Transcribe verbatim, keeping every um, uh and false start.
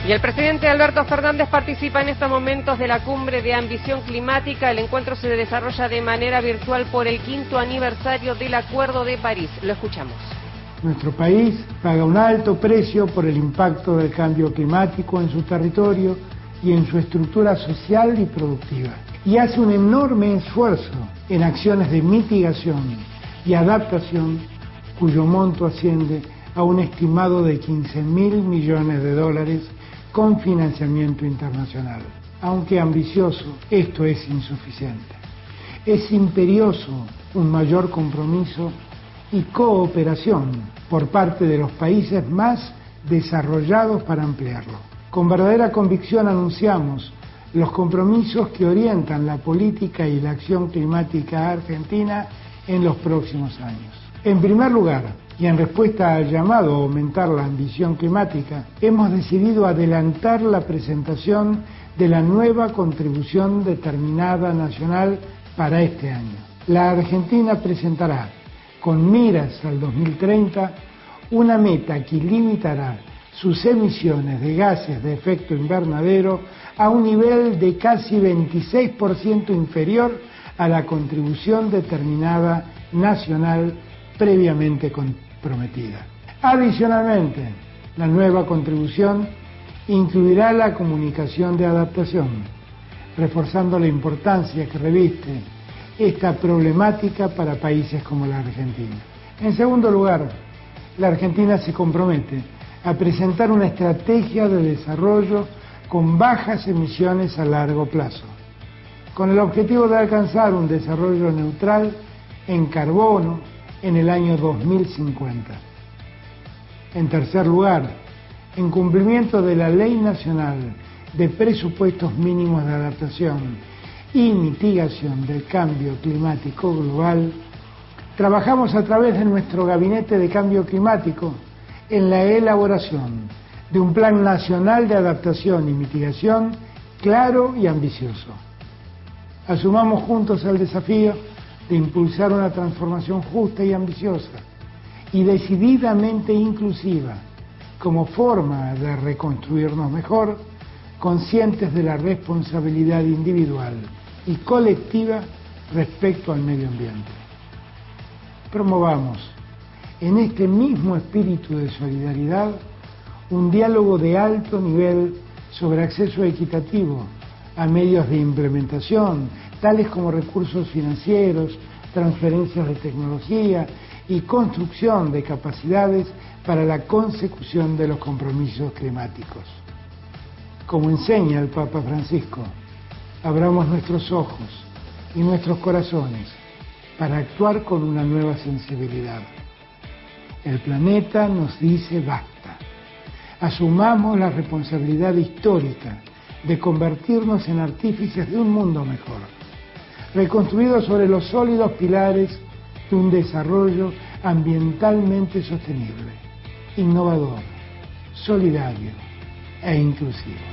Y el presidente Alberto Fernández participa en estos momentos de la cumbre de ambición climática. El encuentro se desarrolla de manera virtual por el quinto aniversario del Acuerdo de París. Lo escuchamos. Nuestro país paga un alto precio por el impacto del cambio climático en su territorio y en su estructura social y productiva. Y hace un enorme esfuerzo en acciones de mitigación y adaptación, cuyo monto asciende a un estimado de quince mil millones de dólares con financiamiento internacional. Aunque ambicioso, esto es insuficiente. Es imperioso un mayor compromiso y cooperación por parte de los países más desarrollados para ampliarlo. Con verdadera convicción anunciamos los compromisos que orientan la política y la acción climática argentina en los próximos años. En primer lugar, y en respuesta al llamado a aumentar la ambición climática, hemos decidido adelantar la presentación de la nueva contribución determinada nacional para este año. La Argentina presentará, con miras al dos mil treinta, una meta que limitará sus emisiones de gases de efecto invernadero a un nivel de casi veintiséis por ciento inferior a la contribución determinada nacional previamente comprometida. Adicionalmente, la nueva contribución incluirá la comunicación de adaptación, reforzando la importancia que reviste esta problemática para países como la Argentina. En segundo lugar, la Argentina se compromete a presentar una estrategia de desarrollo con bajas emisiones a largo plazo, con el objetivo de alcanzar un desarrollo neutral en carbono en el año dos mil cincuenta. En tercer lugar, en cumplimiento de la Ley Nacional de Presupuestos Mínimos de Adaptación y Mitigación del Cambio Climático Global, trabajamos a través de nuestro Gabinete de Cambio Climático en la elaboración de un Plan Nacional de Adaptación y Mitigación claro y ambicioso. Asumamos juntos el desafío de impulsar una transformación justa y ambiciosa y decididamente inclusiva como forma de reconstruirnos mejor, conscientes de la responsabilidad individual y colectiva respecto al medio ambiente. Promovamos en este mismo espíritu de solidaridad un diálogo de alto nivel sobre acceso equitativo a medios de implementación, tales como recursos financieros, transferencias de tecnología y construcción de capacidades para la consecución de los compromisos climáticos. Como enseña el Papa Francisco, abramos nuestros ojos y nuestros corazones para actuar con una nueva sensibilidad. El planeta nos dice basta. Asumamos la responsabilidad histórica de convertirnos en artífices de un mundo mejor, reconstruido sobre los sólidos pilares de un desarrollo ambientalmente sostenible, innovador, solidario e inclusivo.